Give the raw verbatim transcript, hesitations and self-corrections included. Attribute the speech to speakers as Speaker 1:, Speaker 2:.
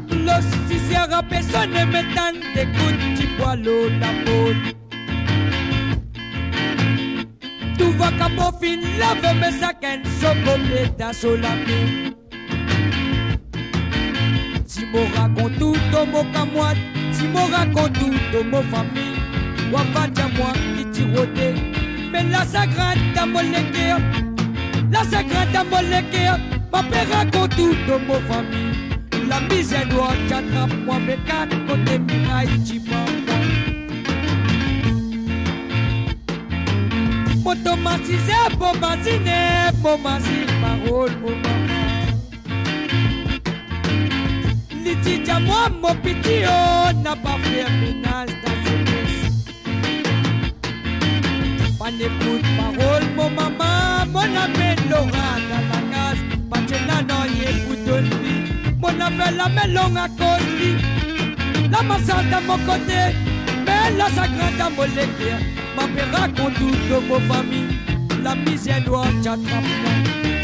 Speaker 1: Los si sierra personne me tente kuti poilo la mode. Tu vas qu'à mon fin lave me saken so completa solamente. Si mo raconte tout de mon camoite, si mo raconte tout de mon famille, wa pas de moi qui tirote. Mais la sagrade à mon léguer, la sagrade à mon léguer, ma père raconte tout de mon famille. La misère doit t'attrape moi mes quatre côtés mirailles tu m'as. Automatisé, bombardiner, bombardiner, parole, bombardiner. Liti à moi, mon petit, oh, n'a pas fait ménage dans ce laisse. Pas d'écoute, parole, mon maman, mon appel Laura dans la case. Pas de la noie, écoute de lui. Mon appel la melon à cause lui. La massage à mon côté, mais la sacrée à mon léguer. Ma père raconte tout de mon famille, la misère doit t'attraper.